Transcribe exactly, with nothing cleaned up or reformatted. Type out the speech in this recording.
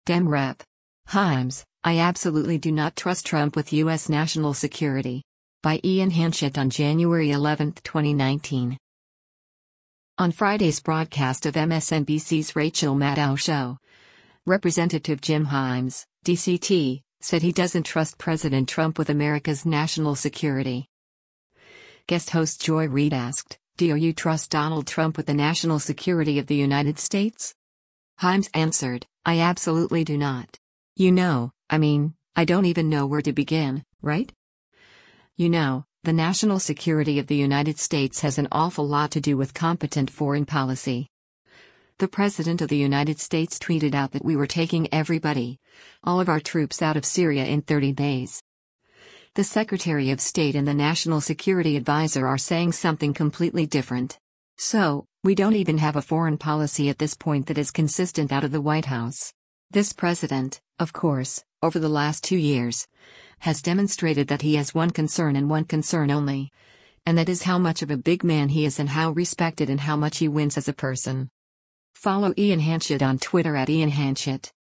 Dem Rep. Himes, I absolutely do not trust Trump with U S national security. By Ian Hanchett on January eleventh, twenty nineteen. On Friday's broadcast of M S N B C's Rachel Maddow show, Representative Jim Himes, D C T, said he doesn't trust President Trump with America's national security. Guest host Joy Reid asked, "Do you trust Donald Trump with the national security of the United States?" Himes answered, "I absolutely do not. You know, I mean, I don't even know where to begin, right? You know, the national security of the United States has an awful lot to do with competent foreign policy. The President of the United States tweeted out that we were taking everybody, all of our troops out of Syria in thirty days. The Secretary of State and the National Security Advisor are saying something completely different. So, we don't even have a foreign policy at this point that is consistent out of the White House. This president, of course, over the last two years, has demonstrated that he has one concern and one concern only. And that is how much of a big man he is and how respected and how much he wins as a person." Follow Ian Hanchett on Twitter at Ian Hanchett.